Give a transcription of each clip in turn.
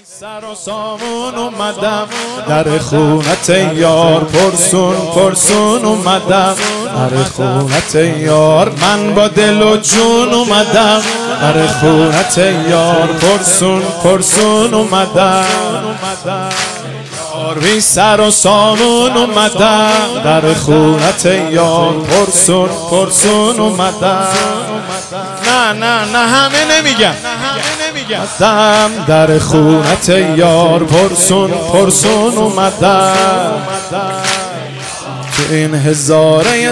سر و سامون اومدم در خونت یار، پرسون پرسون اومدم در خونت یار. من با دل و جون اومدم در خونت یار، پرسون پرسون اومدم بی سر و سامون اومدم در خونت یار، پرسون پرسون اومدم. نه همه نمیگم در خونت یار، پرسون پرسون اومدم. تو این هزاره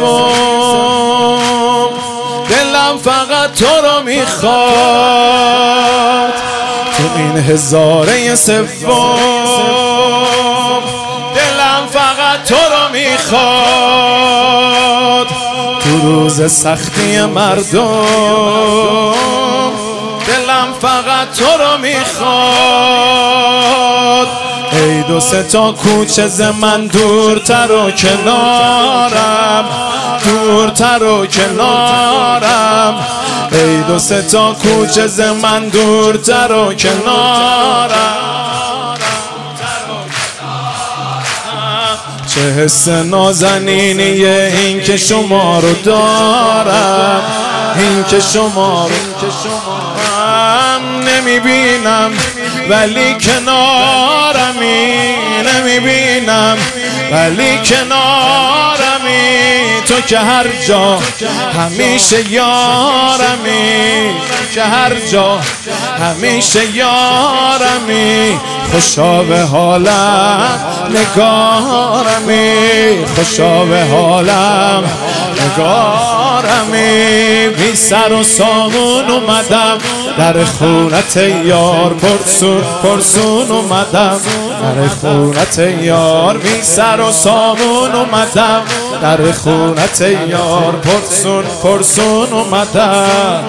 سوم دلم فقط تو رو میخواد. تو این هزاره سوم دلم فقط تو رو میخواد. تو روز سختی مردم دلم فقط تو رو میخواد. ای دو سه تا کوچه ز من دورتر و کنارم، دورتر و کنارم. ای دو سه تا کوچه ز من دورتر و کنارم. چه حس نازنینیه این که شما رو دارم، این که شما رو نمیبینم ولی کنارمی، نمیبینم ولی کنارمی. تو که هر جا همیشه یارمی، که هر جا همیشه یارمی. خوشا به حالم نگارمی، خوشا به حالم نگارمی. بی سر و سامون اومدم در خونت یار، پرسون پرسون اومدم در خونت یار. بی سر و سامون اومدم در خونت یار، پرسون پرسون اومدم.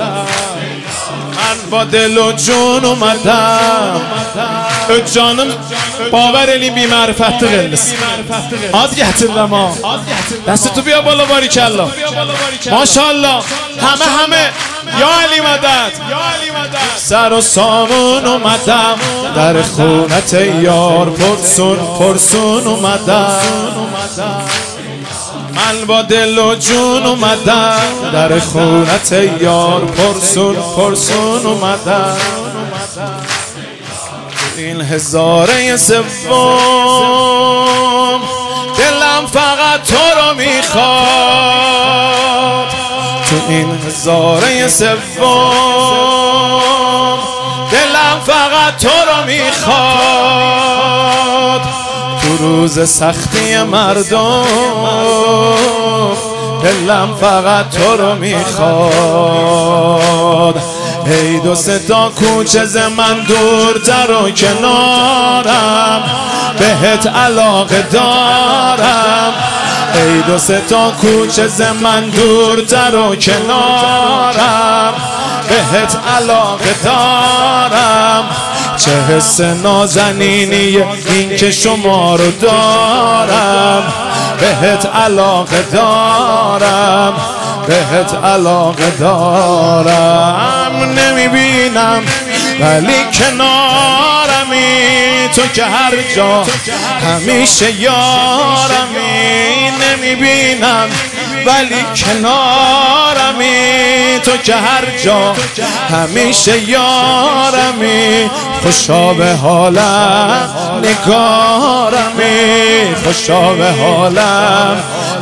من با دل و جون اومدم. جانم باورلی بی معرفت قلس آد گهتر ما دستتو بیا بالا باریکالله ماشاءالله. همه یا علی مدد. سر و سامون اومدم در خونت یار، پرسون پرسون اومدم. من با دل و جون اومدم در خونت یار، پرسون پرسون اومدم. این هزاره سوم دلم فقط تو رو میخواد. تو این هزاره سوم دلم فقط تو رو میخواد. تو روز سختی مردم دلم فقط تو رو میخواد. ای دو سه تا کوچه ز من دورتر و کنارم، بهت علاقه دارم. ای دو سه تا کوچه ز من دورتر و کنارم، بهت علاقه دارم. چه حس نازنینیه این که شما رو دارم، بهت علاقه دارم، بهت علاقه دارم. نمیبینم ولی کنارمی، تو که هر جا همیشه یارمی. نمیبینم ولی کنارمی، تو که هر جا همیشه یارمی. خوشا به حالم نگارمی، خوشا به حالم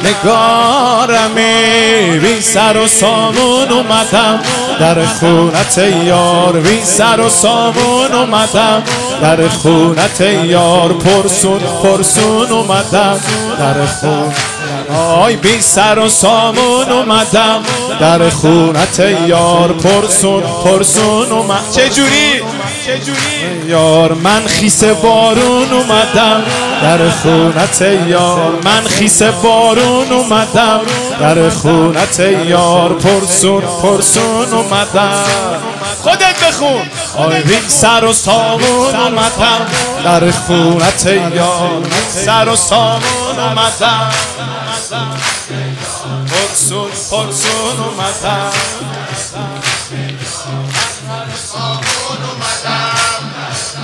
نگارمی. بی سر و سامون اومدم در خونت یار، بی سر و سامون اومدم در خونت یار، پرسون پرسون اومدم در خون. آی بی سر و سامون اومدم در خونت یار، پرسون پرسون اومدم. چجوری یار من خیس بارون اومدم در خونت یار، من خیس بارون اومدم در خونت یار، پرسون پرسون اومدم. خودت بخون. آی بی سر و سامون اومدم در خونت یار، سر و سامون اومدم پرسون پرسون اومدم.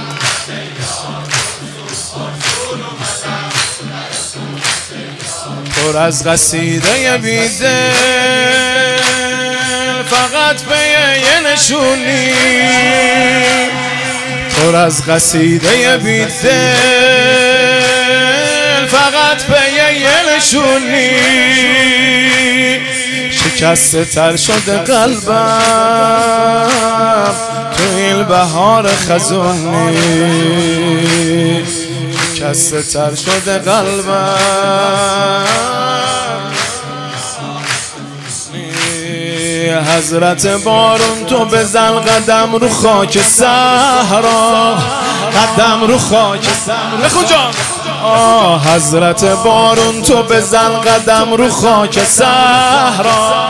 پر از قصیده بیدل فقط به یه نشونی، پر از قصیده بیدل فقط به یه نشونی. شکسته تر شده قلبم تو این بهار خزونی، شکسته تر شده قلبم. حضرت بارون تو بزن قدم رو خاک صحرا، قدم رو خاک صحرا. بخون جان. حضرت بارون تو بزن قدم رو خاک صحرا،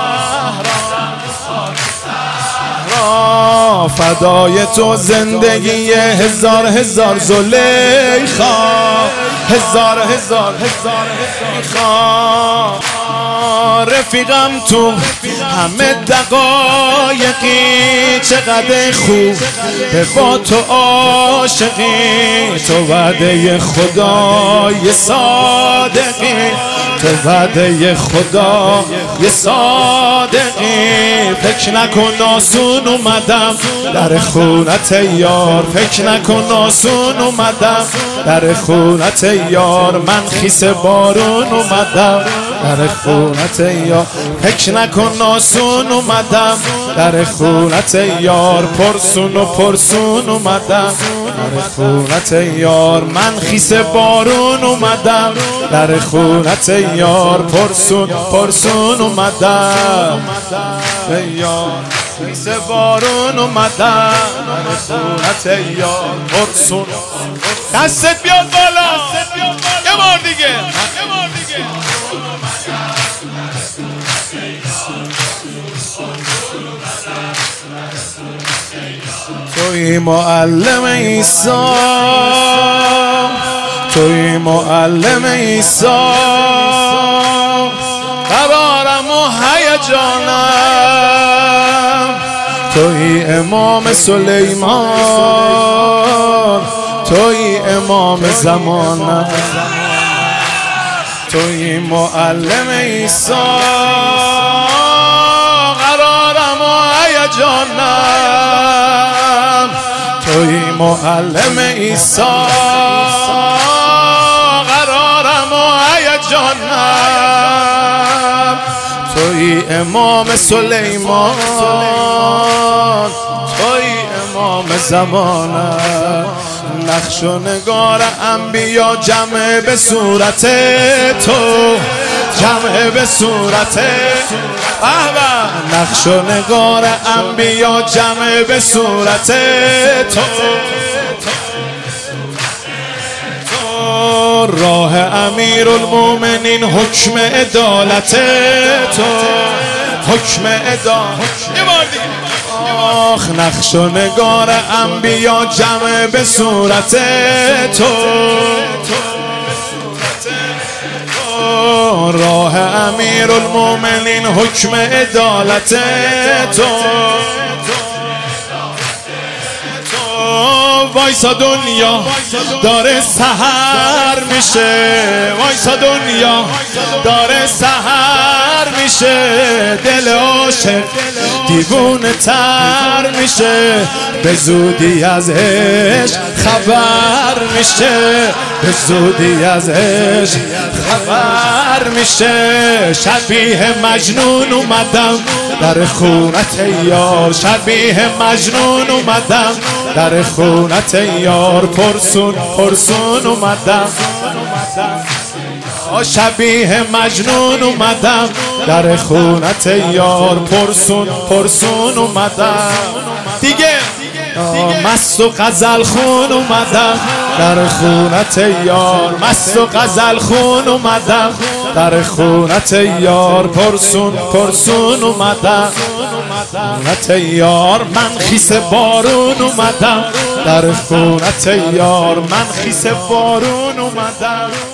فدای تو زندگی هزار هزار زلیخا، هزار هزار زلیخا. رفیقم تو همه دقایقی، چقدر خوب به با تو عاشقی. تو وعده خدای صادقی، تو وعده خدای صادقی. فکر نکن آسون اومدم در خونت یار، فکر نکن آسون اومدم در خونت یار. من خیس بارون اومدم در خونت یار، فکر نکن آسون اومدم در خونت یار. پرسون و پرسون اومدم در خونت یار. من خیس بارون اومدم در خونت یار. پرسون پرسون اومدم به یار، خیس بارون اومدم در خونت یار. پرسون. دستت بیاد بالا یه بار دیگه. توی معلم عیسی، توی معلم عیسی. قرارم و هیجانم توی امام سلیمان، توی امام زمانم. توی معلم عیسی قرارم و هیجانم، توی معلم عیسی قرارم و هیجانم. توی امام سلیمان، توی امام زمانم. نقش و نگار انبیا جمع به صورت تو، جمع به صورت. نقش و نگار انبیا جمع به صورت تو. راه امیرالمومنین حکم عدالت تو، حکم عدالت. آخ نقش و نگار انبیا جمع به صورت تو. راه امیرالمومنین حکم عدالت تو. وایسا دنیا داره سحر میشه، وایسا دنیا داره سحر میشه. دل عاشق دیوونه تر میشه، به زودی از عشق خبر میشه، به زودی از عشق خبر میشه. شبیه مجنون اومدم در خونت یار، شبیه مجنون اومدم در خونت یار. پرسون پرسون اومدم، شبیه مجنون اومدم در خونت یار. پرسون پرسون اومدم دیگه. مست و غزل خون اومدم در خونت یار، مست و غزل خون اومدم در خونت یار. پرسون پرسون اومدم خونت یار. من خیس بارون اومدم در خونت یار، من خیس بارون اومدم.